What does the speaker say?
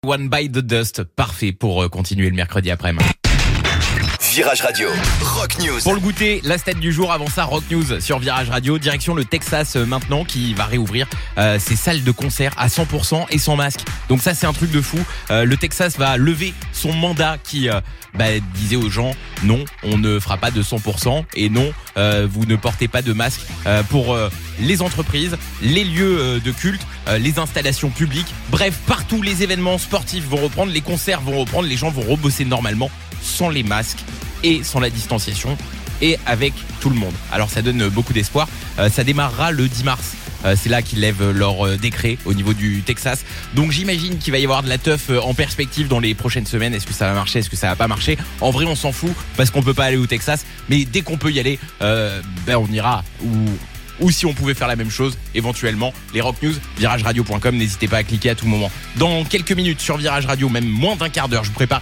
One by the Dust, parfait pour continuer le mercredi après-midi. Virage Radio, Rock News. Pour le goûter, la stat du jour, avant ça, Rock News sur Virage Radio. Direction le Texas maintenant qui va réouvrir ses salles de concert à 100% et sans masque. Donc ça, c'est un truc de fou. Le Texas va lever son mandat qui disait aux gens non, on ne fera pas de 100% et non, vous ne portez pas de masque pour les entreprises, les lieux de culte, les installations publiques. Bref, partout les événements sportifs vont reprendre, les concerts vont reprendre, les gens vont rebosser normalement sans les masques et sans la distanciation et avec tout le monde. Alors ça donne beaucoup d'espoir. Ça démarrera le 10 mars. C'est là qu'ils lèvent leur décret au niveau du Texas. Donc j'imagine qu'il va y avoir de la teuf en perspective dans les prochaines semaines. Est-ce que ça va marcher? Est-ce que ça va pas marcher? En vrai, on s'en fout parce qu'on peut pas aller au Texas. Mais dès qu'on peut y aller, on ira. Ou si on pouvait faire la même chose, éventuellement, les Rock News, virageradio.com, n'hésitez pas à cliquer à tout moment. Dans quelques minutes sur Virage Radio, même moins d'un quart d'heure, je vous prépare